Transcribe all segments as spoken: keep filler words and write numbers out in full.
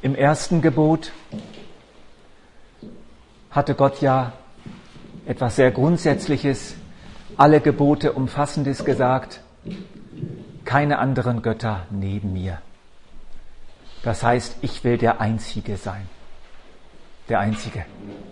Im ersten Gebot hatte Gott ja etwas sehr Grundsätzliches, alle Gebote Umfassendes gesagt, keine anderen Götter neben mir. Das heißt, ich will der Einzige sein. Der Einzige.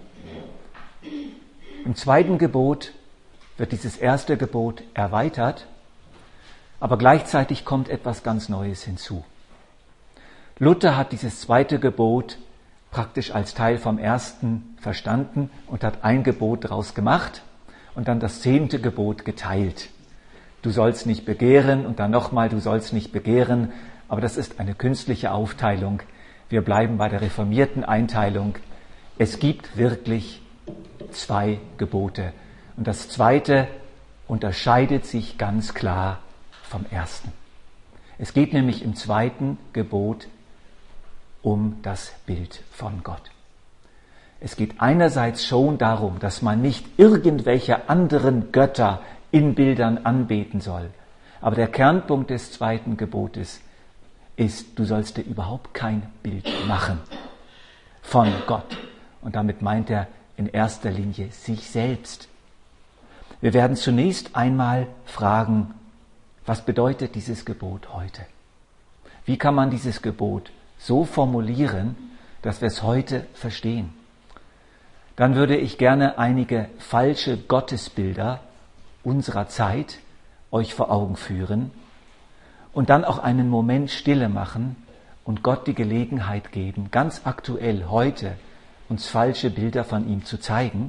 Im zweiten Gebot wird dieses erste Gebot erweitert, aber gleichzeitig kommt etwas ganz Neues hinzu. Luther hat dieses zweite Gebot praktisch als Teil vom ersten verstanden und hat ein Gebot daraus gemacht und dann das zehnte Gebot geteilt. Du sollst nicht begehren und dann nochmal, du sollst nicht begehren, aber das ist eine künstliche Aufteilung. Wir bleiben bei der reformierten Einteilung. Es gibt wirklich zwei Gebote und das zweite unterscheidet sich ganz klar vom ersten. Es geht nämlich im zweiten Gebot um das Bild von Gott. Es geht einerseits schon darum, dass man nicht irgendwelche anderen Götter in Bildern anbeten soll. Aber der Kernpunkt des zweiten Gebotes ist, du sollst dir überhaupt kein Bild machen von Gott. Und damit meint er in erster Linie sich selbst. Wir werden zunächst einmal fragen, was bedeutet dieses Gebot heute? Wie kann man dieses Gebot so formulieren, dass wir es heute verstehen? Dann würde ich gerne einige falsche Gottesbilder unserer Zeit euch vor Augen führen und dann auch einen Moment Stille machen und Gott die Gelegenheit geben, ganz aktuell heute uns falsche Bilder von ihm zu zeigen.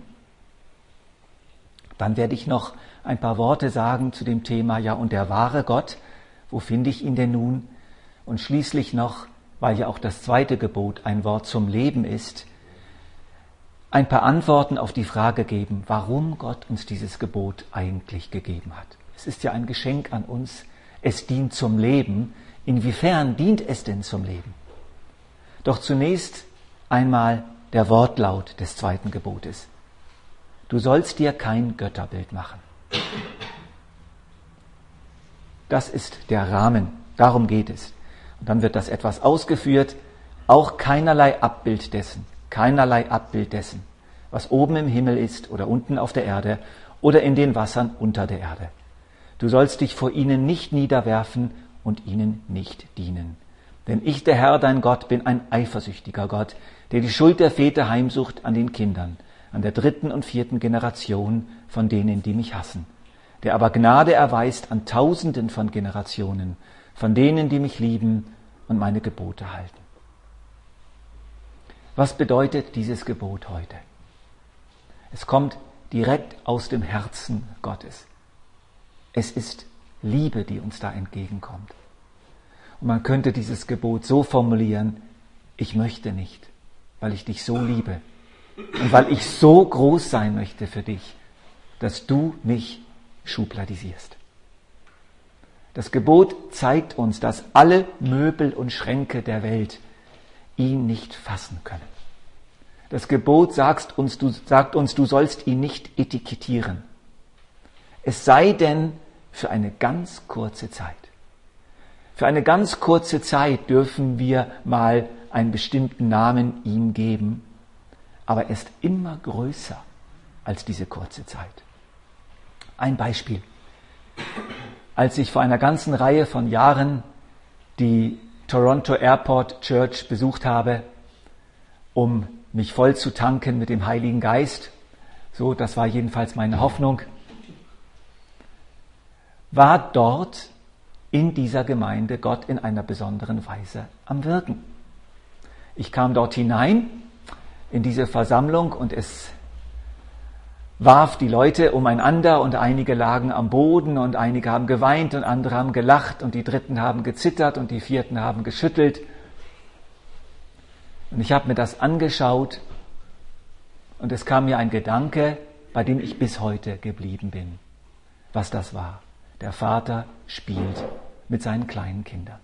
Dann werde ich noch ein paar Worte sagen zu dem Thema, ja, und der wahre Gott, wo finde ich ihn denn nun? Und schließlich noch, weil ja auch das zweite Gebot ein Wort zum Leben ist, ein paar Antworten auf die Frage geben, warum Gott uns dieses Gebot eigentlich gegeben hat. Es ist ja ein Geschenk an uns, es dient zum Leben. Inwiefern dient es denn zum Leben? Doch zunächst einmal der Wortlaut des zweiten Gebotes. Du sollst dir kein Götterbild machen. Das ist der Rahmen, darum geht es. Und dann wird das etwas ausgeführt, auch keinerlei Abbild dessen, keinerlei Abbild dessen, was oben im Himmel ist oder unten auf der Erde oder in den Wassern unter der Erde. Du sollst dich vor ihnen nicht niederwerfen und ihnen nicht dienen. Denn ich, der Herr, dein Gott, bin ein eifersüchtiger Gott, der die Schuld der Väter heimsucht an den Kindern, an der dritten und vierten Generation von denen, die mich hassen, der aber Gnade erweist an Tausenden von Generationen, von denen, die mich lieben und meine Gebote halten. Was bedeutet dieses Gebot heute? Es kommt direkt aus dem Herzen Gottes. Es ist Liebe, die uns da entgegenkommt. Und man könnte dieses Gebot so formulieren, ich möchte nicht, weil ich dich so liebe und weil ich so groß sein möchte für dich, dass du mich schubladisierst. Das Gebot zeigt uns, dass alle Möbel und Schränke der Welt ihn nicht fassen können. Das Gebot sagt uns, du, sagt uns, du sollst ihn nicht etikettieren. Es sei denn für eine ganz kurze Zeit. Für eine ganz kurze Zeit dürfen wir mal einen bestimmten Namen ihm geben, aber er ist immer größer als diese kurze Zeit. Ein Beispiel. Als ich vor einer ganzen Reihe von Jahren die Toronto Airport Church besucht habe, um mich voll zu tanken mit dem Heiligen Geist, so, das war jedenfalls meine Hoffnung, war dort in dieser Gemeinde Gott in einer besonderen Weise am Wirken. Ich kam dort hinein in diese Versammlung und es warf die Leute umeinander und einige lagen am Boden und einige haben geweint und andere haben gelacht und die Dritten haben gezittert und die Vierten haben geschüttelt. Und ich habe mir das angeschaut und es kam mir ein Gedanke, bei dem ich bis heute geblieben bin, was das war. Der Vater spielt mit seinen kleinen Kindern.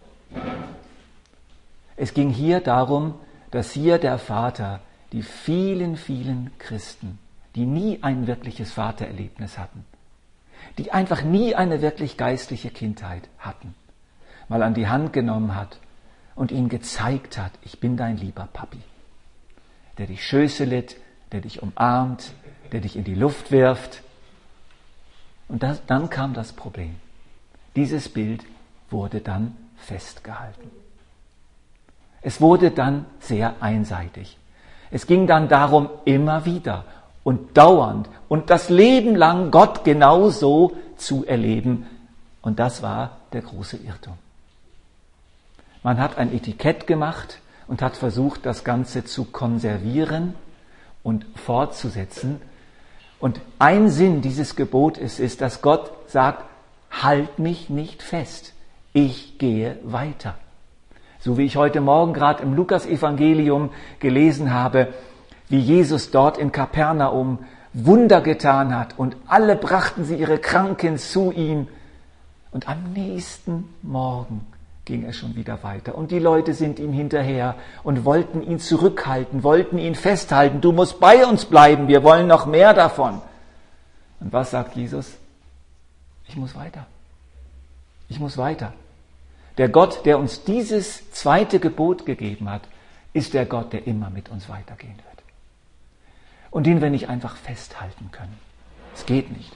Es ging hier darum, dass hier der Vater die vielen, vielen Christen, die nie ein wirkliches Vatererlebnis hatten, die einfach nie eine wirklich geistliche Kindheit hatten, mal an die Hand genommen hat und ihm gezeigt hat, ich bin dein lieber Papi, der dich schößelet, der dich umarmt, der dich in die Luft wirft. Und das, dann kam das Problem. Dieses Bild wurde dann festgehalten. Es wurde dann sehr einseitig. Es ging dann darum, immer wieder und dauernd und das Leben lang Gott genauso zu erleben. Und das war der große Irrtum. Man hat ein Etikett gemacht und hat versucht, das Ganze zu konservieren und fortzusetzen. Und ein Sinn dieses Gebotes ist, dass Gott sagt, halt mich nicht fest, ich gehe weiter. So wie ich heute Morgen gerade im Lukas-Evangelium gelesen habe, wie Jesus dort in Kapernaum Wunder getan hat und alle brachten sie ihre Kranken zu ihm. Und am nächsten Morgen ging er schon wieder weiter. Und die Leute sind ihm hinterher und wollten ihn zurückhalten, wollten ihn festhalten. Du musst bei uns bleiben, wir wollen noch mehr davon. Und was sagt Jesus? Ich muss weiter. Ich muss weiter. Der Gott, der uns dieses zweite Gebot gegeben hat, ist der Gott, der immer mit uns weitergehen wird. Und den wir nicht einfach festhalten können. Es geht nicht.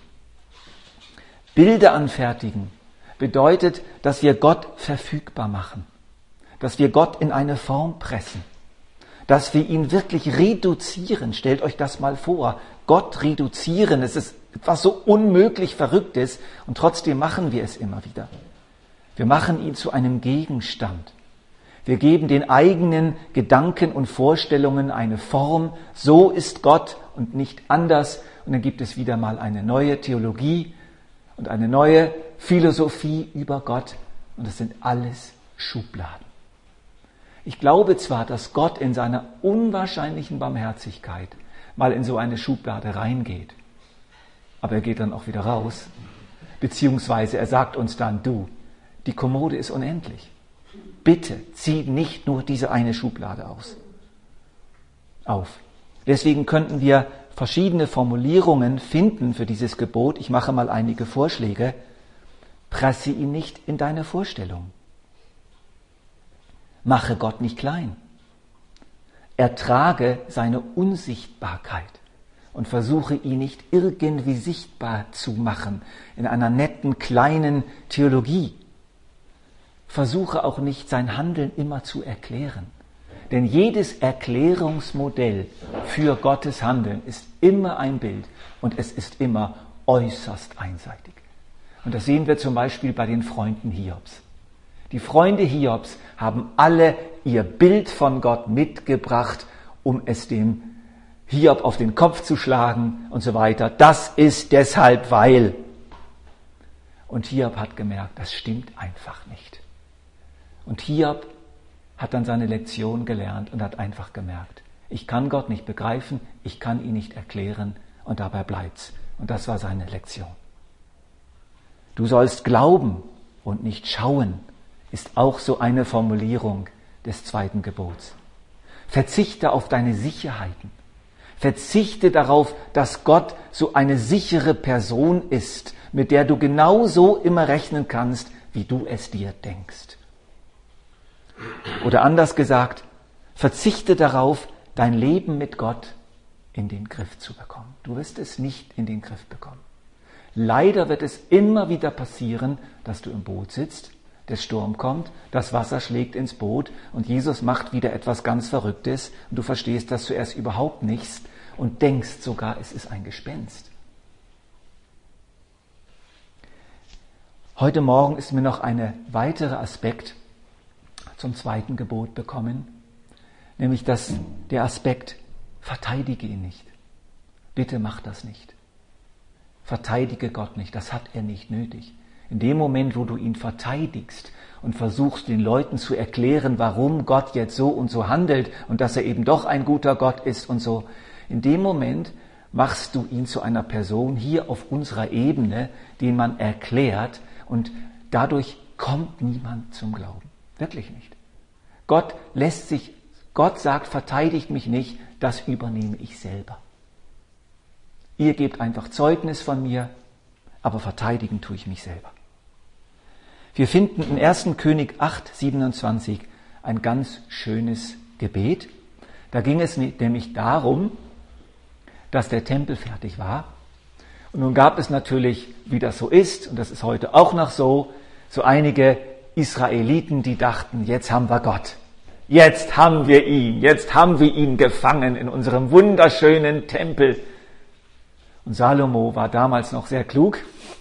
Bilder anfertigen bedeutet, dass wir Gott verfügbar machen, dass wir Gott in eine Form pressen, dass wir ihn wirklich reduzieren. Stellt euch das mal vor, Gott reduzieren, es ist etwas so unmöglich Verrücktes und trotzdem machen wir es immer wieder. Wir machen ihn zu einem Gegenstand. Wir geben den eigenen Gedanken und Vorstellungen eine Form. So ist Gott und nicht anders. Und dann gibt es wieder mal eine neue Theologie und eine neue Philosophie über Gott. Und das sind alles Schubladen. Ich glaube zwar, dass Gott in seiner unwahrscheinlichen Barmherzigkeit mal in so eine Schublade reingeht. Aber er geht dann auch wieder raus. Beziehungsweise er sagt uns dann, du, die Kommode ist unendlich. Bitte zieh nicht nur diese eine Schublade aus. Auf. Deswegen könnten wir verschiedene Formulierungen finden für dieses Gebot. Ich mache mal einige Vorschläge. Presse ihn nicht in deine Vorstellung. Mache Gott nicht klein. Ertrage seine Unsichtbarkeit und versuche ihn nicht irgendwie sichtbar zu machen in einer netten, kleinen Theologie. Versuche auch nicht, sein Handeln immer zu erklären. Denn jedes Erklärungsmodell für Gottes Handeln ist immer ein Bild und es ist immer äußerst einseitig. Und das sehen wir zum Beispiel bei den Freunden Hiobs. Die Freunde Hiobs haben alle ihr Bild von Gott mitgebracht, um es dem Hiob auf den Kopf zu schlagen und so weiter. Das ist deshalb, weil. Und Hiob hat gemerkt, das stimmt einfach nicht. Und Hiob hat dann seine Lektion gelernt und hat einfach gemerkt, ich kann Gott nicht begreifen, ich kann ihn nicht erklären und dabei bleibt's. Und das war seine Lektion. Du sollst glauben und nicht schauen, ist auch so eine Formulierung des zweiten Gebots. Verzichte auf deine Sicherheiten. Verzichte darauf, dass Gott so eine sichere Person ist, mit der du genauso immer rechnen kannst, wie du es dir denkst. Oder anders gesagt, verzichte darauf, dein Leben mit Gott in den Griff zu bekommen. Du wirst es nicht in den Griff bekommen. Leider wird es immer wieder passieren, dass du im Boot sitzt, der Sturm kommt, das Wasser schlägt ins Boot und Jesus macht wieder etwas ganz Verrücktes und du verstehst das zuerst überhaupt nichts und denkst sogar, es ist ein Gespenst. Heute Morgen ist mir noch ein weiterer Aspekt zum zweiten Gebot bekommen, nämlich dass der Aspekt, verteidige ihn nicht. Bitte mach das nicht. Verteidige Gott nicht, das hat er nicht nötig. In dem Moment, wo du ihn verteidigst und versuchst, den Leuten zu erklären, warum Gott jetzt so und so handelt und dass er eben doch ein guter Gott ist und so, in dem Moment machst du ihn zu einer Person hier auf unserer Ebene, den man erklärt und dadurch kommt niemand zum Glauben. Wirklich nicht. Gott lässt sich, Gott sagt, verteidigt mich nicht, das übernehme ich selber. Ihr gebt einfach Zeugnis von mir, aber verteidigen tue ich mich selber. Wir finden in erster Könige acht, siebenundzwanzig ein ganz schönes Gebet. Da ging es nämlich darum, dass der Tempel fertig war. Und nun gab es natürlich, wie das so ist, und das ist heute auch noch so, so einige Israeliten, die dachten, jetzt haben wir Gott. Jetzt haben wir ihn. Jetzt haben wir ihn gefangen in unserem wunderschönen Tempel. Und Salomo war damals noch sehr klug.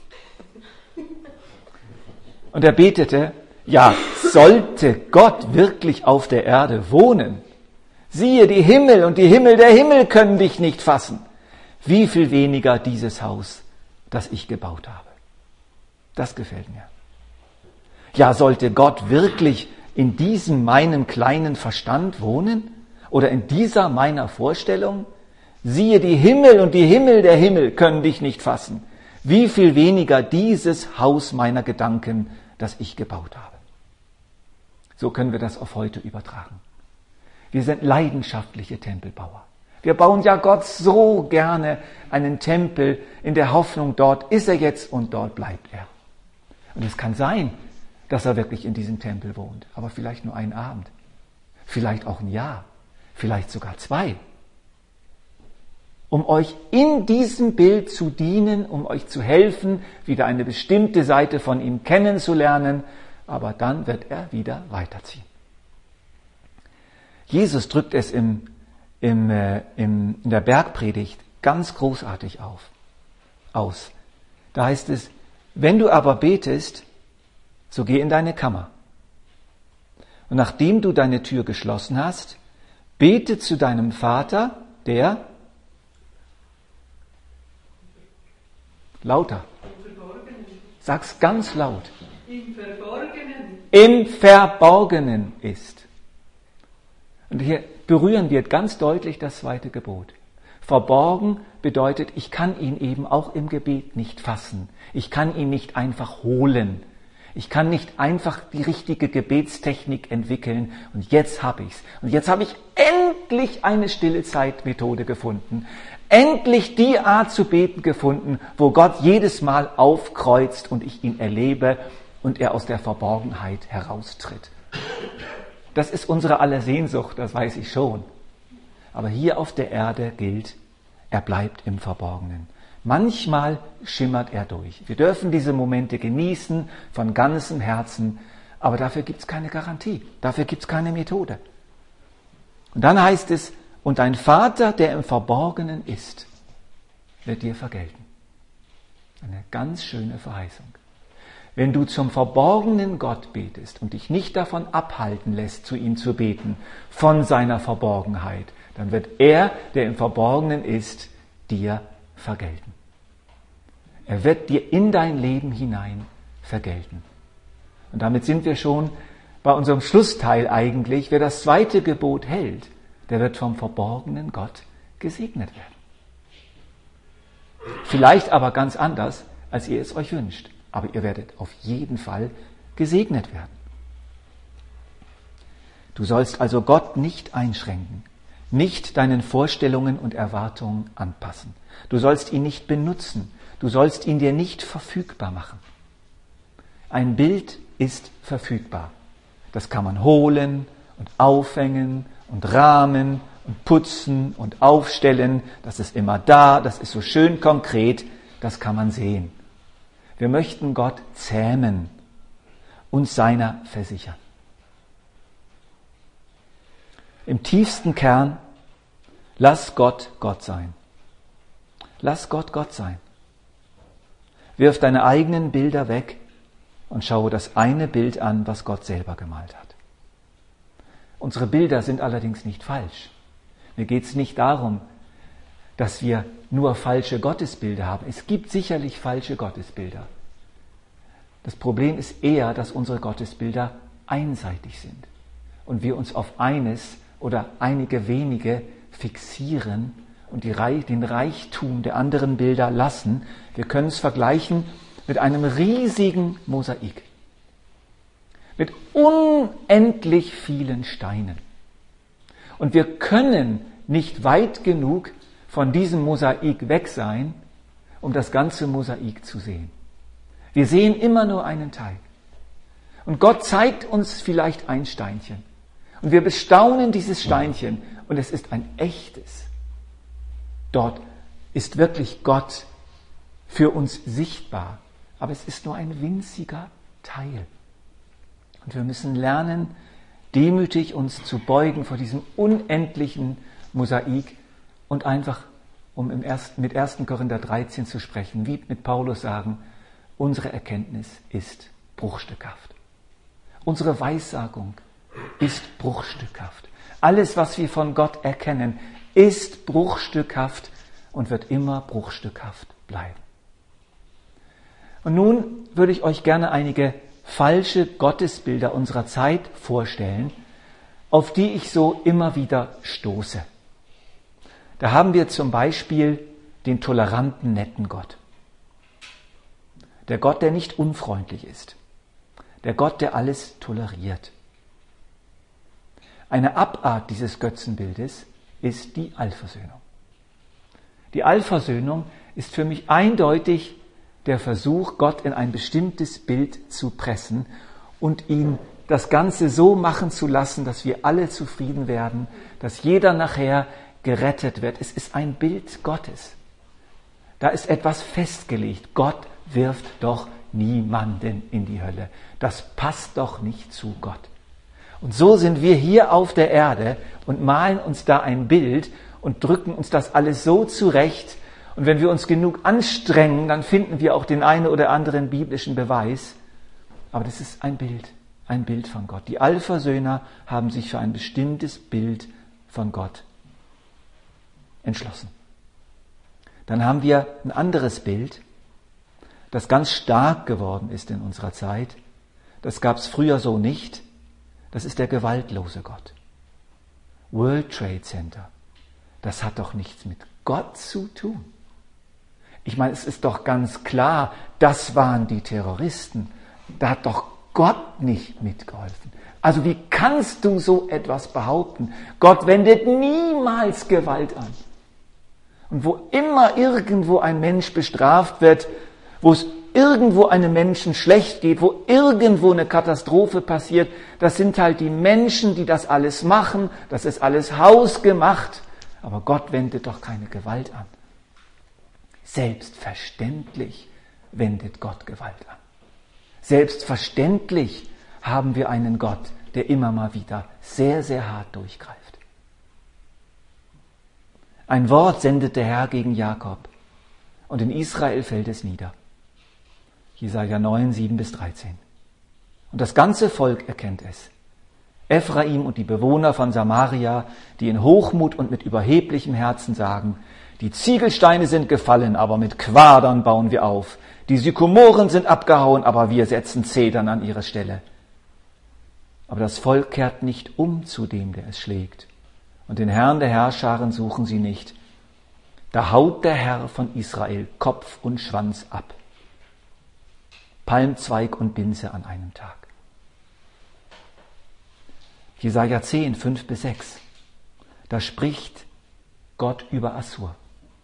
Und er betete, ja, sollte Gott wirklich auf der Erde wohnen, siehe die Himmel und die Himmel der Himmel können dich nicht fassen. Wie viel weniger dieses Haus, das ich gebaut habe. Das gefällt mir. Ja, sollte Gott wirklich in diesem meinen kleinen Verstand wohnen oder in dieser meiner Vorstellung? Siehe die Himmel und die Himmel der Himmel können dich nicht fassen. Wie viel weniger dieses Haus meiner Gedanken, das ich gebaut habe. So können wir das auf heute übertragen. Wir sind leidenschaftliche Tempelbauer. Wir bauen ja Gott so gerne einen Tempel in der Hoffnung, dort ist er jetzt und dort bleibt er. Und es kann sein, dass er wirklich in diesem Tempel wohnt, aber vielleicht nur einen Abend, vielleicht auch ein Jahr, vielleicht sogar zwei. Um euch in diesem Bild zu dienen, um euch zu helfen, wieder eine bestimmte Seite von ihm kennenzulernen, aber dann wird er wieder weiterziehen. Jesus drückt es im, im, äh, im, in der Bergpredigt ganz großartig auf, aus. Da heißt es, wenn du aber betest, so geh in deine Kammer. Und nachdem du deine Tür geschlossen hast, bete zu deinem Vater, der lauter. Sag's ganz laut. Im Verborgenen. Im Verborgenen ist. Und hier berühren wir ganz deutlich das zweite Gebot. Verborgen bedeutet, ich kann ihn eben auch im Gebet nicht fassen. Ich kann ihn nicht einfach holen. Ich kann nicht einfach die richtige Gebetstechnik entwickeln und jetzt habe ich's. Und jetzt habe ich endlich eine Stillezeitmethode gefunden. Endlich die Art zu beten gefunden, wo Gott jedes Mal aufkreuzt und ich ihn erlebe und er aus der Verborgenheit heraustritt. Das ist unsere aller Sehnsucht, das weiß ich schon. Aber hier auf der Erde gilt, er bleibt im Verborgenen. Manchmal schimmert er durch. Wir dürfen diese Momente genießen von ganzem Herzen, aber dafür gibt es keine Garantie, dafür gibt es keine Methode. Und dann heißt es, und dein Vater, der im Verborgenen ist, wird dir vergelten. Eine ganz schöne Verheißung. Wenn du zum verborgenen Gott betest und dich nicht davon abhalten lässt, zu ihm zu beten, von seiner Verborgenheit, dann wird er, der im Verborgenen ist, dir vergelten. Er wird dir in dein Leben hinein vergelten. Und damit sind wir schon bei unserem Schlussteil eigentlich. Wer das zweite Gebot hält, der wird vom verborgenen Gott gesegnet werden. Vielleicht aber ganz anders, als ihr es euch wünscht. Aber ihr werdet auf jeden Fall gesegnet werden. Du sollst also Gott nicht einschränken, nicht deinen Vorstellungen und Erwartungen anpassen. Du sollst ihn nicht benutzen, du sollst ihn dir nicht verfügbar machen. Ein Bild ist verfügbar. Das kann man holen und aufhängen und rahmen und putzen und aufstellen. Das ist immer da, das ist so schön konkret, das kann man sehen. Wir möchten Gott zähmen, uns seiner versichern. Im tiefsten Kern, lass Gott Gott sein. Lass Gott Gott sein. Wirf deine eigenen Bilder weg und schaue das eine Bild an, was Gott selber gemalt hat. Unsere Bilder sind allerdings nicht falsch. Mir geht es nicht darum, dass wir nur falsche Gottesbilder haben. Es gibt sicherlich falsche Gottesbilder. Das Problem ist eher, dass unsere Gottesbilder einseitig sind und wir uns auf eines oder einige wenige fixieren und die, den Reichtum der anderen Bilder lassen. Wir können es vergleichen mit einem riesigen Mosaik, mit unendlich vielen Steinen. Und wir können nicht weit genug von diesem Mosaik weg sein, um das ganze Mosaik zu sehen. Wir sehen immer nur einen Teil. Und Gott zeigt uns vielleicht ein Steinchen. Und wir bestaunen dieses Steinchen und es ist ein echtes. Dort ist wirklich Gott für uns sichtbar, aber es ist nur ein winziger Teil. Und wir müssen lernen, demütig uns zu beugen vor diesem unendlichen Mosaik und einfach, um im ersten, mit ersten Korinther dreizehn zu sprechen, wie mit Paulus sagen, unsere Erkenntnis ist bruchstückhaft. Unsere Weissagung ist bruchstückhaft. Alles, was wir von Gott erkennen, ist bruchstückhaft und wird immer bruchstückhaft bleiben. Und nun würde ich euch gerne einige falsche Gottesbilder unserer Zeit vorstellen, auf die ich so immer wieder stoße. Da haben wir zum Beispiel den toleranten, netten Gott. Der Gott, der nicht unfreundlich ist. Der Gott, der alles toleriert. Eine Abart dieses Götzenbildes ist die Allversöhnung. Die Allversöhnung ist für mich eindeutig der Versuch, Gott in ein bestimmtes Bild zu pressen und ihn das Ganze so machen zu lassen, dass wir alle zufrieden werden, dass jeder nachher gerettet wird. Es ist ein Bild Gottes. Da ist etwas festgelegt. Gott wirft doch niemanden in die Hölle. Das passt doch nicht zu Gott. Und so sind wir hier auf der Erde und malen uns da ein Bild und drücken uns das alles so zurecht. Und wenn wir uns genug anstrengen, dann finden wir auch den einen oder anderen biblischen Beweis. Aber das ist ein Bild, ein Bild von Gott. Die Allversöhner haben sich für ein bestimmtes Bild von Gott entschlossen. Dann haben wir ein anderes Bild, das ganz stark geworden ist in unserer Zeit. Das gab es früher so nicht. Das ist der gewaltlose Gott. World Trade Center. Das hat doch nichts mit Gott zu tun. Ich meine, es ist doch ganz klar, das waren die Terroristen. Da hat doch Gott nicht mitgeholfen. Also wie kannst du so etwas behaupten? Gott wendet niemals Gewalt an. Und wo immer irgendwo ein Mensch bestraft wird, wo es irgendwo einem Menschen schlecht geht, wo irgendwo eine Katastrophe passiert, das sind halt die Menschen, die das alles machen, das ist alles hausgemacht. Aber Gott wendet doch keine Gewalt an. Selbstverständlich wendet Gott Gewalt an. Selbstverständlich haben wir einen Gott, der immer mal wieder sehr, sehr hart durchgreift. Ein Wort sendet der Herr gegen Jakob und in Israel fällt es nieder. Jesaja neun, sieben bis dreizehn. Und das ganze Volk erkennt es. Ephraim und die Bewohner von Samaria, die in Hochmut und mit überheblichem Herzen sagen, die Ziegelsteine sind gefallen, aber mit Quadern bauen wir auf. Die Sykomoren sind abgehauen, aber wir setzen Zedern an ihre Stelle. Aber das Volk kehrt nicht um zu dem, der es schlägt. Und den Herrn der Herrscharen suchen sie nicht. Da haut der Herr von Israel Kopf und Schwanz ab. Palmzweig und Binse an einem Tag. Jesaja zehn, fünf bis sechs. Da spricht Gott über Assur.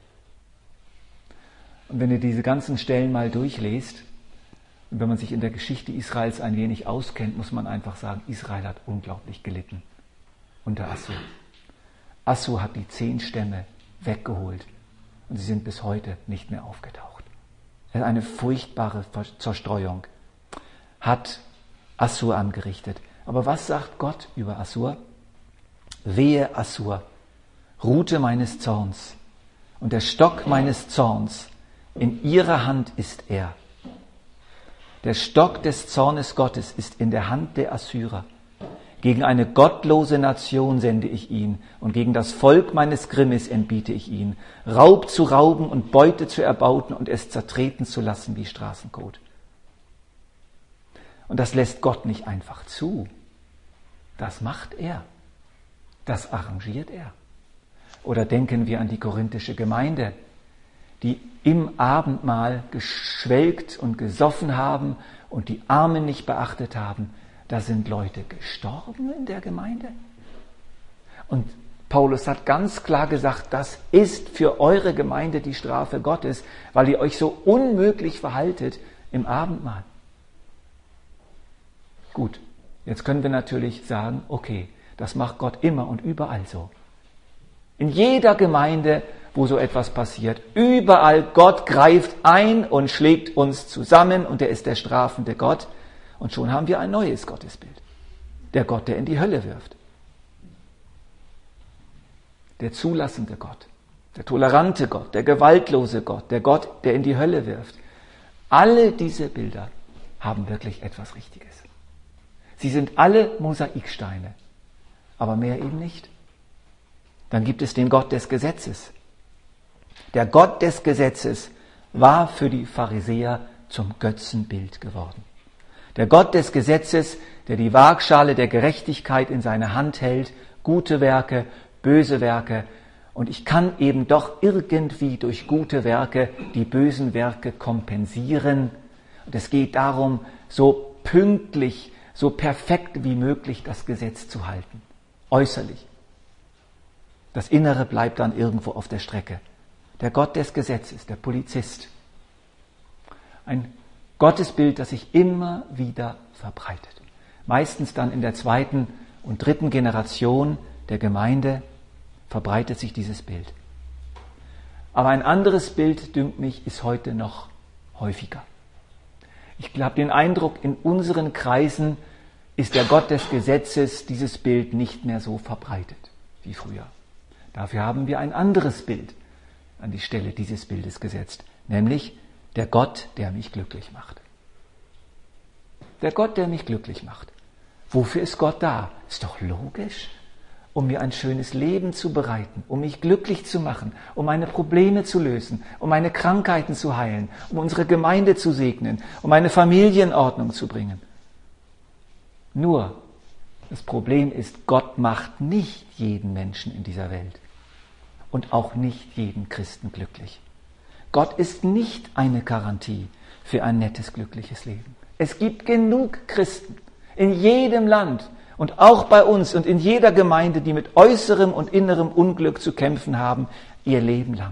Und wenn ihr diese ganzen Stellen mal durchlest, und wenn man sich in der Geschichte Israels ein wenig auskennt, muss man einfach sagen, Israel hat unglaublich gelitten unter Assur. Assur hat die zehn Stämme weggeholt und sie sind bis heute nicht mehr aufgetaucht. Eine furchtbare Zerstreuung hat Assur angerichtet. Aber was sagt Gott über Assur? Wehe Assur, Rute meines Zorns und der Stock meines Zorns, in ihrer Hand ist er. Der Stock des Zornes Gottes ist in der Hand der Assyrer. Gegen eine gottlose Nation sende ich ihn und gegen das Volk meines Grimmes entbiete ich ihn, Raub zu rauben und Beute zu erbauten und es zertreten zu lassen wie Straßenkot. Und das lässt Gott nicht einfach zu. Das macht er. Das arrangiert er. Oder denken wir an die korinthische Gemeinde, die im Abendmahl geschwelgt und gesoffen haben und die Armen nicht beachtet haben. Da sind Leute gestorben in der Gemeinde. Und Paulus hat ganz klar gesagt, das ist für eure Gemeinde die Strafe Gottes, weil ihr euch so unmöglich verhaltet im Abendmahl. Gut, jetzt können wir natürlich sagen, okay, Das macht Gott immer und überall so. In jeder Gemeinde, wo so etwas passiert, überall Gott greift ein und schlägt uns zusammen und er ist der strafende Gott. Und schon haben wir ein neues Gottesbild. Der Gott, der in die Hölle wirft. Der zulassende Gott. Der tolerante Gott. Der gewaltlose Gott. Der Gott, der in die Hölle wirft. Alle diese Bilder haben wirklich etwas Richtiges. Sie sind alle Mosaiksteine. Aber mehr eben nicht. Dann gibt es den Gott des Gesetzes. Der Gott des Gesetzes war für die Pharisäer zum Götzenbild geworden. Der Gott des Gesetzes, der die Waagschale der Gerechtigkeit in seine Hand hält, gute Werke, böse Werke, und ich kann eben doch irgendwie durch gute Werke die bösen Werke kompensieren. Und es geht darum, so pünktlich, so perfekt wie möglich das Gesetz zu halten, äußerlich. Das Innere bleibt dann irgendwo auf der Strecke. Der Gott des Gesetzes, der Polizist. Ein Gottesbild, das sich immer wieder verbreitet. Meistens dann in der zweiten und dritten Generation der Gemeinde verbreitet sich dieses Bild. Aber ein anderes Bild, dünkt mich, ist heute noch häufiger. Ich habe den Eindruck, in unseren Kreisen ist der Gott des Gesetzes, dieses Bild nicht mehr so verbreitet wie früher. Dafür haben wir ein anderes Bild an die Stelle dieses Bildes gesetzt, nämlich der Gott, der mich glücklich macht. Der Gott, der mich glücklich macht. Wofür ist Gott da? Ist doch logisch. Um mir ein schönes Leben zu bereiten, um mich glücklich zu machen, um meine Probleme zu lösen, um meine Krankheiten zu heilen, um unsere Gemeinde zu segnen, um meine Familie in Ordnung zu bringen. Nur, das Problem ist, Gott macht nicht jeden Menschen in dieser Welt und auch nicht jeden Christen glücklich. Gott ist nicht eine Garantie für ein nettes, glückliches Leben. Es gibt genug Christen in jedem Land und auch bei uns und in jeder Gemeinde, die mit äußerem und innerem Unglück zu kämpfen haben, ihr Leben lang.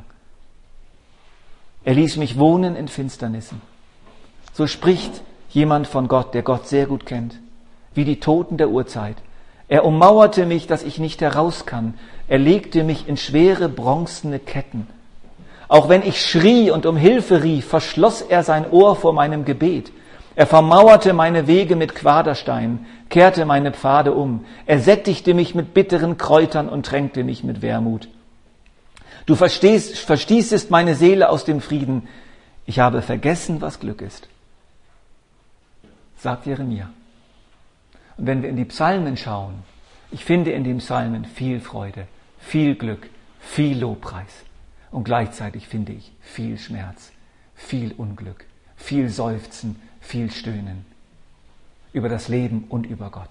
Er ließ mich wohnen in Finsternissen. So spricht jemand von Gott, der Gott sehr gut kennt, wie die Toten der Urzeit. Er ummauerte mich, dass ich nicht heraus kann. Er legte mich in schwere bronzene Ketten. Auch wenn ich schrie und um Hilfe rief, verschloss er sein Ohr vor meinem Gebet. Er vermauerte meine Wege mit Quadersteinen, kehrte meine Pfade um. Er sättigte mich mit bitteren Kräutern und tränkte mich mit Wermut. Du verstehst, verstießest meine Seele aus dem Frieden. Ich habe vergessen, was Glück ist, sagt Jeremia. Und wenn wir in die Psalmen schauen, ich finde in den Psalmen viel Freude, viel Glück, viel Lobpreis. Und gleichzeitig finde ich viel Schmerz, viel Unglück, viel Seufzen, viel Stöhnen über das Leben und über Gott.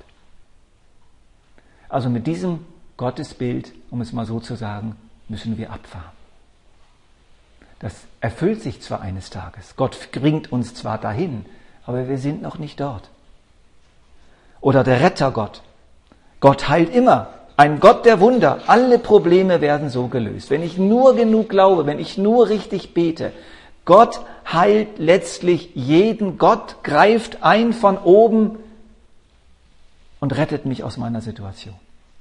Also mit diesem Gottesbild, um es mal so zu sagen, müssen wir abfahren. Das erfüllt sich zwar eines Tages, Gott bringt uns zwar dahin, aber wir sind noch nicht dort. Oder der Rettergott. Gott heilt immer. Ein Gott der Wunder. Alle Probleme werden so gelöst. Wenn ich nur genug glaube, wenn ich nur richtig bete. Gott heilt letztlich jeden. Gott greift ein von oben und rettet mich aus meiner Situation.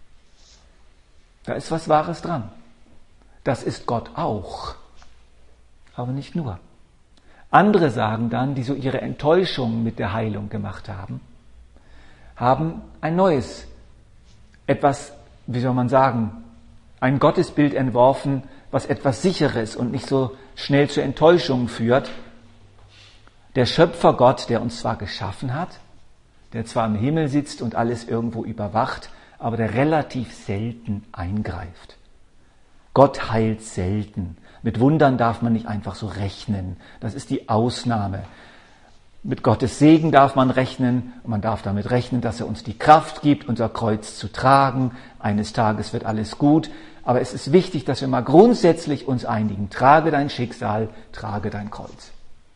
Da ist was Wahres dran. Das ist Gott auch. Aber nicht nur. Andere sagen dann, die so ihre Enttäuschung mit der Heilung gemacht haben, haben ein neues, etwas, wie soll man sagen, ein Gottesbild entworfen, was etwas Sicheres und nicht so schnell zu Enttäuschungen führt. Der Schöpfergott, der uns zwar geschaffen hat, der zwar im Himmel sitzt und alles irgendwo überwacht, aber der relativ selten eingreift. Gott heilt selten. Mit Wundern darf man nicht einfach so rechnen. Das ist die Ausnahme. Mit Gottes Segen darf man rechnen und man darf damit rechnen, dass er uns die Kraft gibt, unser Kreuz zu tragen. Eines Tages wird alles gut. Aber es ist wichtig, dass wir mal grundsätzlich uns einigen. Trage dein Schicksal, trage dein Kreuz.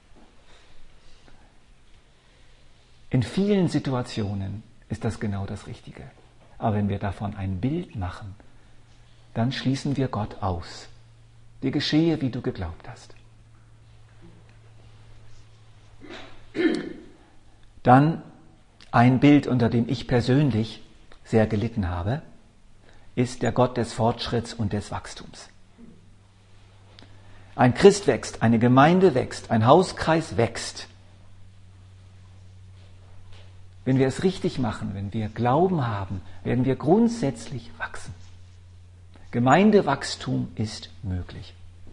In vielen Situationen ist das genau das Richtige. Aber wenn wir davon ein Bild machen, dann schließen wir Gott aus. Dir geschehe, wie du geglaubt hast. Dann ein Bild, unter dem ich persönlich sehr gelitten habe, ist der Gott des Fortschritts und des Wachstums. Ein Christ wächst, eine Gemeinde wächst, ein Hauskreis wächst. Wenn wir es richtig machen, wenn wir Glauben haben, werden wir grundsätzlich wachsen. Gemeindewachstum ist möglich.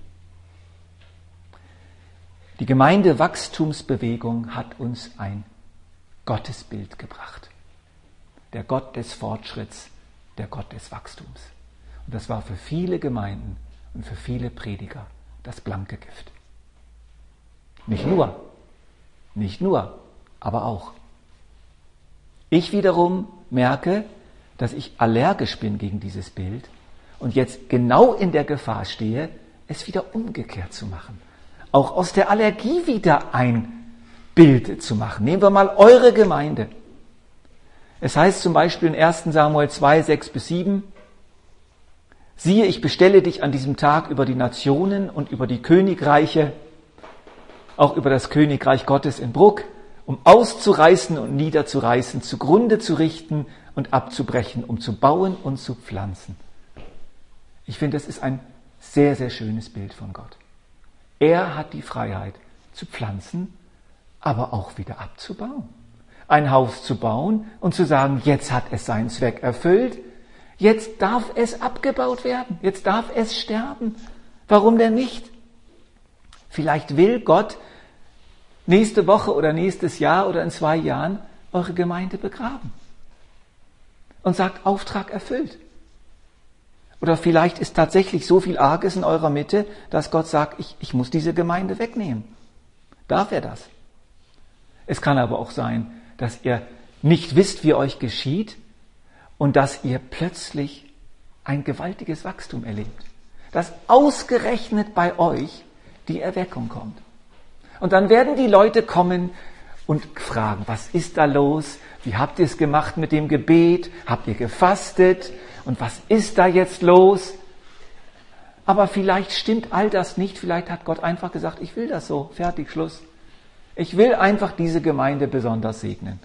Die Gemeindewachstumsbewegung hat uns ein Gottesbild gebracht. Der Gott des Fortschritts, der Gott des Wachstums. Und das war für viele Gemeinden und für viele Prediger das blanke Gift. Nicht nur, nicht nur, aber auch. Ich wiederum merke, dass ich allergisch bin gegen dieses Bild und jetzt genau in der Gefahr stehe, es wieder umgekehrt zu machen. Auch aus der Allergie wieder ein Bild zu machen. Nehmen wir mal eure Gemeinde. Es heißt zum Beispiel in erster Samuel zwei, sechs bis sieben, siehe, ich bestelle dich an diesem Tag über die Nationen und über die Königreiche, auch über das Königreich Gottes in Bruck, um auszureißen und niederzureißen, zugrunde zu richten und abzubrechen, um zu bauen und zu pflanzen. Ich finde, das ist ein sehr, sehr schönes Bild von Gott. Er hat die Freiheit zu pflanzen, aber auch wieder abzubauen. Ein Haus zu bauen und zu sagen, jetzt hat es seinen Zweck erfüllt, jetzt darf es abgebaut werden, jetzt darf es sterben. Warum denn nicht? Vielleicht will Gott nächste Woche oder nächstes Jahr oder in zwei Jahren eure Gemeinde begraben und sagt, Auftrag erfüllt. Oder vielleicht ist tatsächlich so viel Arges in eurer Mitte, dass Gott sagt, ich, ich muss diese Gemeinde wegnehmen. Darf er das? Es kann aber auch sein, dass ihr nicht wisst, wie euch geschieht und dass ihr plötzlich ein gewaltiges Wachstum erlebt. Dass ausgerechnet bei euch die Erweckung kommt. Und dann werden die Leute kommen und fragen, was ist da los? Wie habt ihr es gemacht mit dem Gebet? Habt ihr gefastet? Und was ist da jetzt los? Aber vielleicht stimmt all das nicht. Vielleicht hat Gott einfach gesagt, ich will das so. Fertig, Schluss. Ich will einfach diese Gemeinde besonders segnen.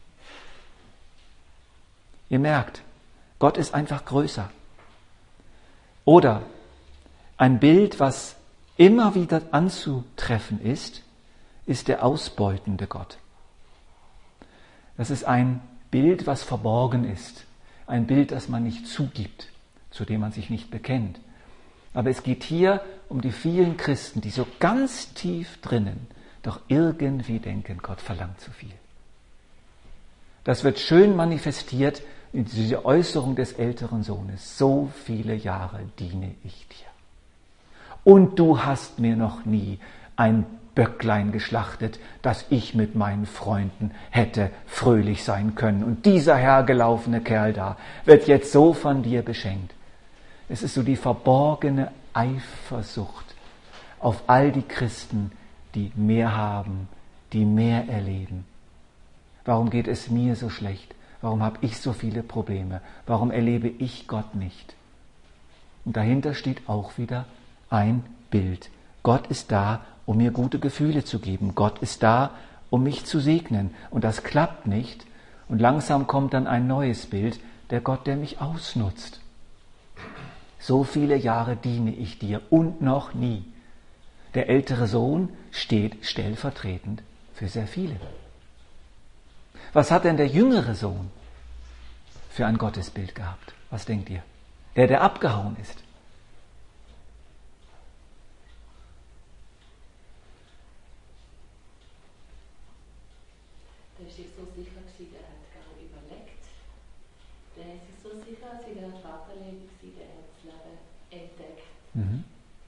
Ihr merkt, Gott ist einfach größer. Oder ein Bild, was immer wieder anzutreffen ist, ist der ausbeutende Gott. Das ist ein Bild, was verborgen ist. Ein Bild, das man nicht zugibt, zu dem man sich nicht bekennt. Aber es geht hier um die vielen Christen, die so ganz tief drinnen doch irgendwie denken, Gott verlangt zu viel. Das wird schön manifestiert in dieser Äußerung des älteren Sohnes. So viele Jahre diene ich dir. Und du hast mir noch nie ein Böcklein geschlachtet, dass ich mit meinen Freunden hätte fröhlich sein können. Und dieser hergelaufene Kerl da wird jetzt so von dir beschenkt. Es ist so die verborgene Eifersucht auf all die Christen, die mehr haben, die mehr erleben. Warum geht es mir so schlecht? Warum habe ich so viele Probleme? Warum erlebe ich Gott nicht? Und dahinter steht auch wieder ein Bild. Gott ist da, um mir gute Gefühle zu geben. Gott ist da, um mich zu segnen. Und das klappt nicht. Und langsam kommt dann ein neues Bild, der Gott, der mich ausnutzt. So viele Jahre diene ich dir und noch nie. Der ältere Sohn steht stellvertretend für sehr viele. Was hat denn der jüngere Sohn für ein Gottesbild gehabt? Was denkt ihr? Der, der abgehauen ist. Der ist sich so sicher gewesen, der hat gar nicht überlegt. Der ist sich so sicher, als er ein Vaterleben war, der hat das Leben entdeckt. Mhm.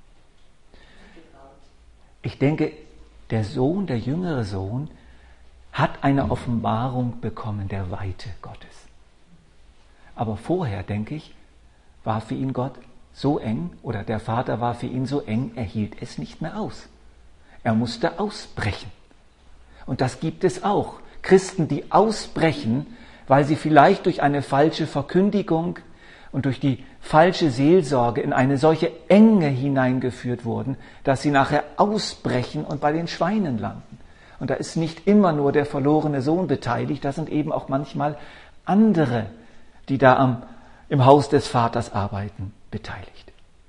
Ich denke, der Sohn, der jüngere Sohn, hat eine Offenbarung bekommen der Weite Gottes. Aber vorher, denke ich, war für ihn Gott so eng, oder der Vater war für ihn so eng, er hielt es nicht mehr aus. Er musste ausbrechen. Und das gibt es auch. Christen, die ausbrechen, weil sie vielleicht durch eine falsche Verkündigung und durch die falsche Seelsorge in eine solche Enge hineingeführt wurden, dass sie nachher ausbrechen und bei den Schweinen landen. Und da ist nicht immer nur der verlorene Sohn beteiligt, da sind eben auch manchmal andere die da am, im Haus des Vaters arbeiten, beteiligt.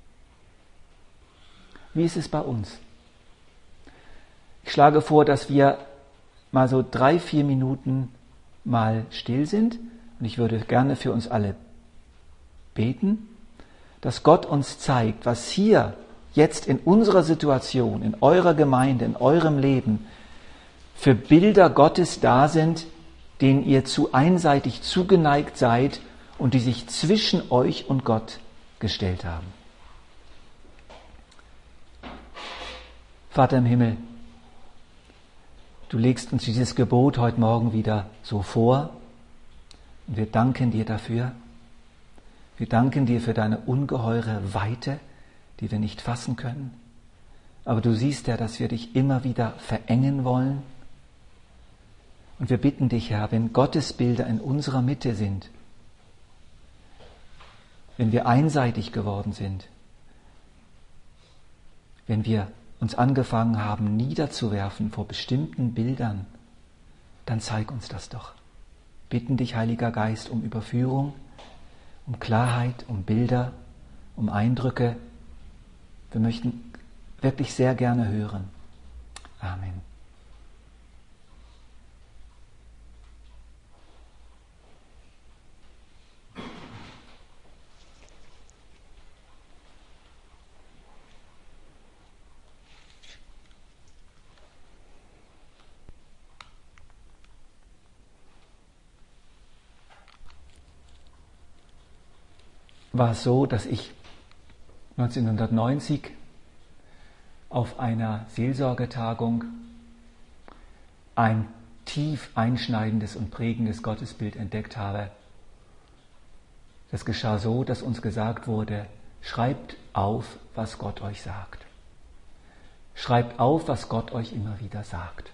Wie ist es bei uns? Ich schlage vor, dass wir mal so drei, vier Minuten mal still sind. Und ich würde gerne für uns alle beten, dass Gott uns zeigt, was hier jetzt in unserer Situation, in eurer Gemeinde, in eurem Leben für Bilder Gottes da sind, denen ihr zu einseitig zugeneigt seid und die sich zwischen euch und Gott gestellt haben. Vater im Himmel, du legst uns dieses Gebot heute Morgen wieder so vor und wir danken dir dafür. Wir danken dir für deine ungeheure Weite, die wir nicht fassen können. Aber du siehst ja, dass wir dich immer wieder verengen wollen. Und wir bitten dich, Herr, wenn Gottesbilder in unserer Mitte sind, wenn wir einseitig geworden sind, wenn wir uns angefangen haben, niederzuwerfen vor bestimmten Bildern, dann zeig uns das doch. Bitten dich, Heiliger Geist, um Überführung, um Klarheit, um Bilder, um Eindrücke. Wir möchten wirklich sehr gerne hören. Amen. War es so, dass ich neunzehnhundertneunzig auf einer Seelsorgetagung ein tief einschneidendes und prägendes Gottesbild entdeckt habe. Das geschah so, dass uns gesagt wurde, schreibt auf, was Gott euch sagt. Schreibt auf, was Gott euch immer wieder sagt.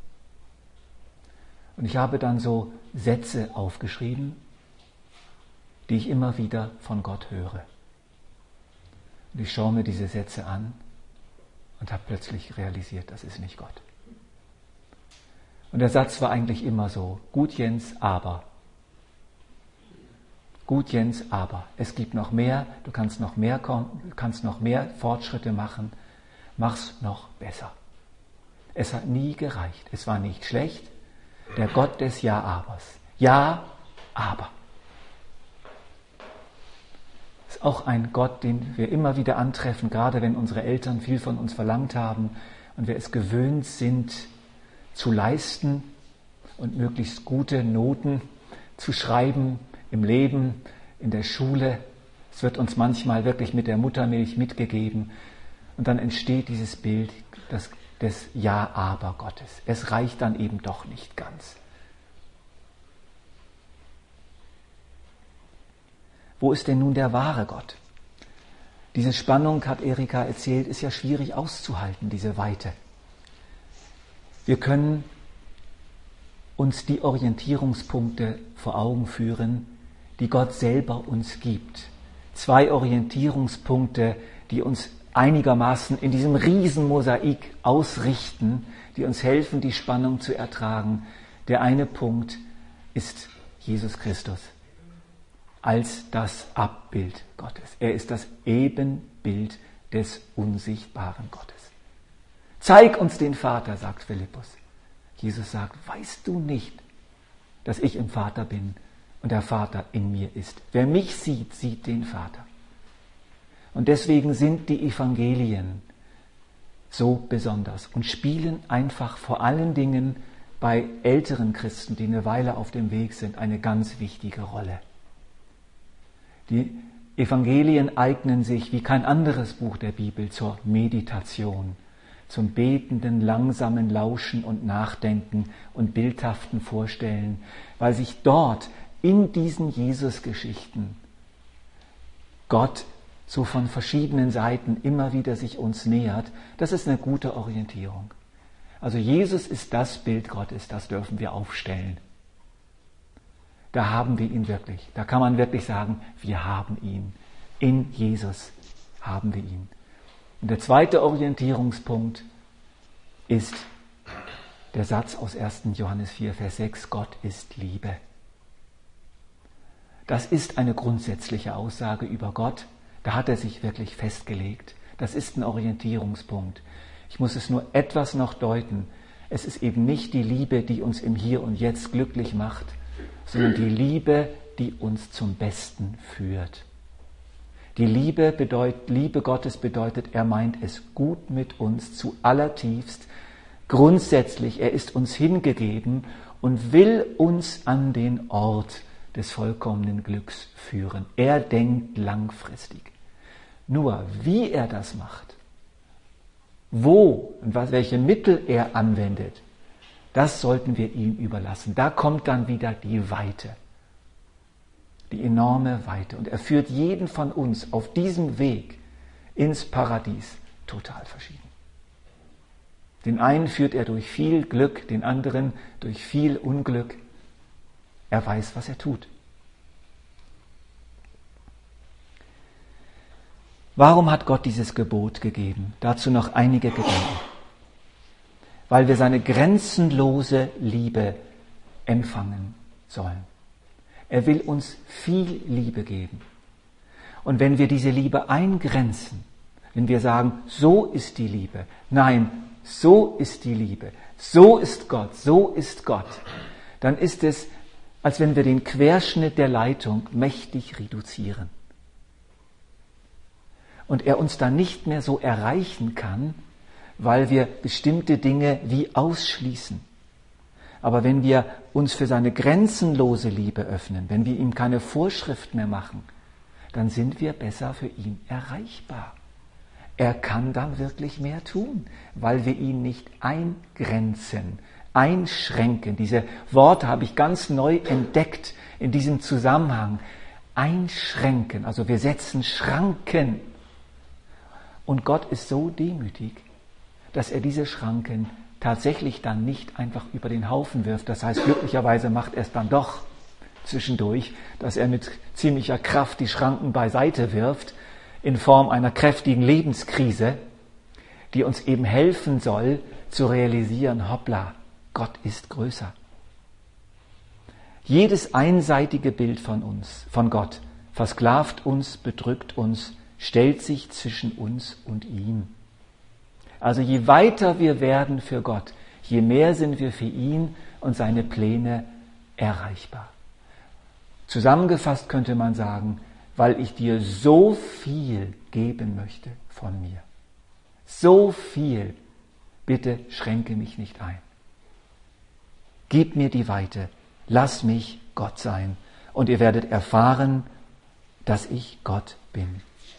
Und ich habe dann so Sätze aufgeschrieben, die ich immer wieder von Gott höre. Und ich schaue mir diese Sätze an und habe plötzlich realisiert, das ist nicht Gott. Und der Satz war eigentlich immer so, gut Jens, aber. Gut Jens, aber. Es gibt noch mehr, du kannst noch mehr, kannst noch mehr Fortschritte machen, mach's noch besser. Es hat nie gereicht, es war nicht schlecht, der Gott des Ja-Abers. Ja, aber. Ist auch ein Gott, den wir immer wieder antreffen, gerade wenn unsere Eltern viel von uns verlangt haben und wir es gewöhnt sind zu leisten und möglichst gute Noten zu schreiben im Leben, in der Schule. Es wird uns manchmal wirklich mit der Muttermilch mitgegeben und dann entsteht dieses Bild des, des Ja-Aber Gottes. Es reicht dann eben doch nicht ganz. Wo ist denn nun der wahre Gott? Diese Spannung, hat Erika erzählt, ist ja schwierig auszuhalten, diese Weite. Wir können uns die Orientierungspunkte vor Augen führen, die Gott selber uns gibt. Zwei Orientierungspunkte, die uns einigermaßen in diesem Riesenmosaik ausrichten, die uns helfen, die Spannung zu ertragen. Der eine Punkt ist Jesus Christus als das Abbild Gottes. Er ist das Ebenbild des unsichtbaren Gottes. Zeig uns den Vater, sagt Philippus. Jesus sagt, weißt du nicht, dass ich im Vater bin und der Vater in mir ist? Wer mich sieht, sieht den Vater. Und deswegen sind die Evangelien so besonders und spielen einfach vor allen Dingen bei älteren Christen, die eine Weile auf dem Weg sind, eine ganz wichtige Rolle. Die Evangelien eignen sich wie kein anderes Buch der Bibel zur Meditation, zum betenden, langsamen Lauschen und Nachdenken und bildhaften Vorstellen, weil sich dort in diesen Jesus-Geschichten Gott so von verschiedenen Seiten immer wieder sich uns nähert. Das ist eine gute Orientierung. Also Jesus ist das Bild Gottes, das dürfen wir aufstellen. Da haben wir ihn wirklich. Da kann man wirklich sagen, wir haben ihn. In Jesus haben wir ihn. Und der zweite Orientierungspunkt ist der Satz aus ersten Johannes vier, Vers sechs, Gott ist Liebe. Das ist eine grundsätzliche Aussage über Gott. Da hat er sich wirklich festgelegt. Das ist ein Orientierungspunkt. Ich muss es nur etwas noch deuten. Es ist eben nicht die Liebe, die uns im Hier und Jetzt glücklich macht, sondern die Liebe, die uns zum Besten führt. Die Liebe, bedeut, Liebe Gottes bedeutet, er meint es gut mit uns zu allertiefst. Grundsätzlich, er ist uns hingegeben und will uns an den Ort des vollkommenen Glücks führen. Er denkt langfristig. Nur wie er das macht, wo und was, welche Mittel er anwendet, das sollten wir ihm überlassen. Da kommt dann wieder die Weite, die enorme Weite. Und er führt jeden von uns auf diesem Weg ins Paradies total verschieden. Den einen führt er durch viel Glück, den anderen durch viel Unglück. Er weiß, was er tut. Warum hat Gott dieses Gebot gegeben? Dazu noch einige Gedanken. Weil wir seine grenzenlose Liebe empfangen sollen. Er will uns viel Liebe geben. Und wenn wir diese Liebe eingrenzen, wenn wir sagen, so ist die Liebe, nein, so ist die Liebe, so ist Gott, so ist Gott, dann ist es, als wenn wir den Querschnitt der Leitung mächtig reduzieren. Und er uns dann nicht mehr so erreichen kann, weil wir bestimmte Dinge wie ausschließen. Aber wenn wir uns für seine grenzenlose Liebe öffnen, wenn wir ihm keine Vorschrift mehr machen, dann sind wir besser für ihn erreichbar. Er kann dann wirklich mehr tun, weil wir ihn nicht eingrenzen, einschränken. Diese Worte habe ich ganz neu entdeckt in diesem Zusammenhang. Einschränken, also wir setzen Schranken. Und Gott ist so demütig, dass er diese Schranken tatsächlich dann nicht einfach über den Haufen wirft. Das heißt, glücklicherweise macht er es dann doch zwischendurch, dass er mit ziemlicher Kraft die Schranken beiseite wirft, in Form einer kräftigen Lebenskrise, die uns eben helfen soll, zu realisieren, hoppla, Gott ist größer. Jedes einseitige Bild von uns, von Gott, versklavt uns, bedrückt uns, stellt sich zwischen uns und ihm. Also je weiter wir werden für Gott, je mehr sind wir für ihn und seine Pläne erreichbar. Zusammengefasst könnte man sagen, weil ich dir so viel geben möchte von mir. So viel, bitte schränke mich nicht ein. Gib mir die Weite, lass mich Gott sein und ihr werdet erfahren, dass ich Gott bin.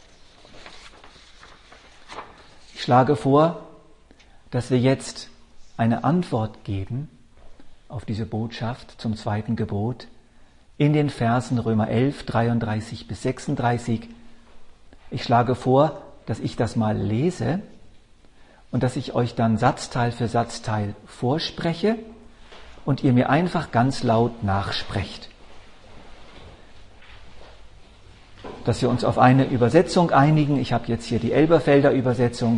Ich schlage vor, dass wir jetzt eine Antwort geben auf diese Botschaft zum zweiten Gebot in den Versen Römer elf, dreiunddreißig bis sechsunddreißig. Ich schlage vor, dass ich das mal lese und dass ich euch dann Satzteil für Satzteil vorspreche und ihr mir einfach ganz laut nachsprecht. Dass wir uns auf eine Übersetzung einigen. Ich habe jetzt hier die Elberfelder Übersetzung.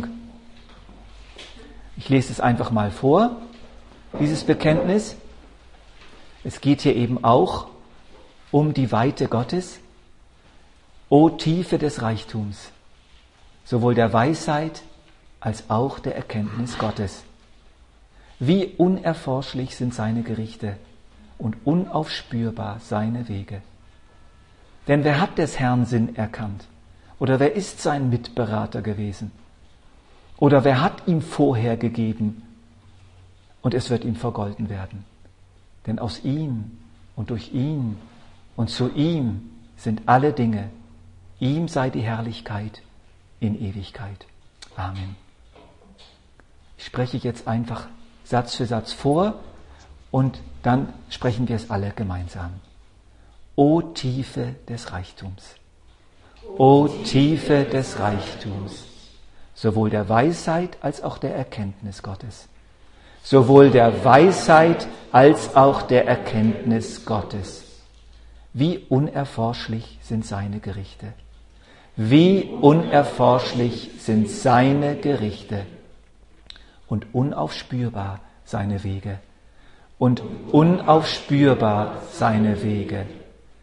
Ich lese es einfach mal vor, dieses Bekenntnis. Es geht hier eben auch um die Weite Gottes. O Tiefe des Reichtums, sowohl der Weisheit als auch der Erkenntnis Gottes. Wie unerforschlich sind seine Gerichte und unaufspürbar seine Wege. Denn wer hat des Herrn Sinn erkannt? Oder wer ist sein Mitberater gewesen? Oder wer hat ihm vorher gegeben? Und es wird ihm vergolten werden. Denn aus ihm und durch ihn und zu ihm sind alle Dinge. Ihm sei die Herrlichkeit in Ewigkeit. Amen. Ich spreche jetzt einfach Satz für Satz vor und dann sprechen wir es alle gemeinsam. O Tiefe des Reichtums, o Tiefe des Reichtums, sowohl der Weisheit als auch der Erkenntnis Gottes, sowohl der Weisheit als auch der Erkenntnis Gottes. Wie unerforschlich sind seine Gerichte, wie unerforschlich sind seine Gerichte und unaufspürbar seine Wege und unaufspürbar seine Wege.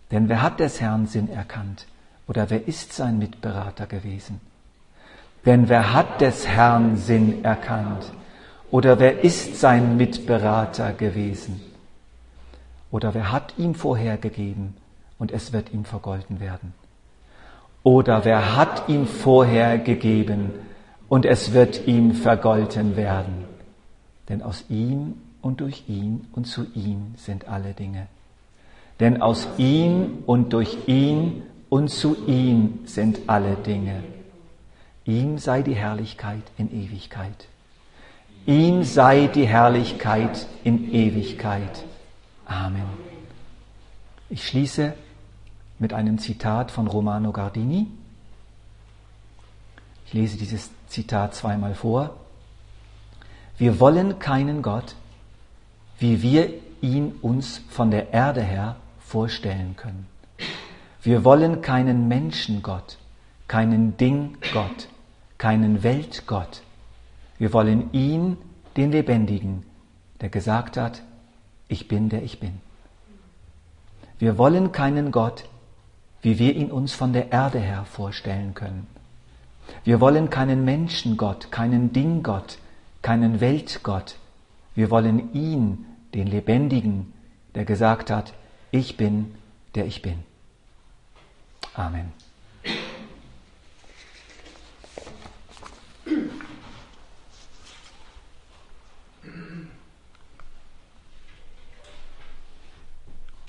Denn wer hat des Herrn Sinn erkannt? Oder wer ist sein Mitberater gewesen? Denn wer hat des Herrn Sinn erkannt? Oder wer ist sein Mitberater gewesen? Oder wer hat ihm vorhergegeben und es wird ihm vergolten werden? Oder wer hat ihm vorhergegeben und es wird ihm vergolten werden? Denn aus ihm und durch ihn und zu ihm sind alle Dinge. Denn aus ihm und durch ihn und zu ihm sind alle Dinge. Ihm sei die Herrlichkeit in Ewigkeit. Ihm sei die Herrlichkeit in Ewigkeit. Amen. Ich schließe mit einem Zitat von Romano Guardini. Ich lese dieses Zitat zweimal vor. Wir wollen keinen Gott, wie wir ihn uns von der Erde her vorstellen können. Wir wollen keinen Menschengott, keinen Dinggott, keinen Weltgott. Wir wollen ihn, den Lebendigen, der gesagt hat, ich bin, der ich bin. Wir wollen keinen Gott, wie wir ihn uns von der Erde her vorstellen können. Wir wollen keinen Menschengott, keinen Dinggott, keinen Weltgott. Wir wollen ihn, den Lebendigen, der gesagt hat, ich bin, der ich bin. Amen.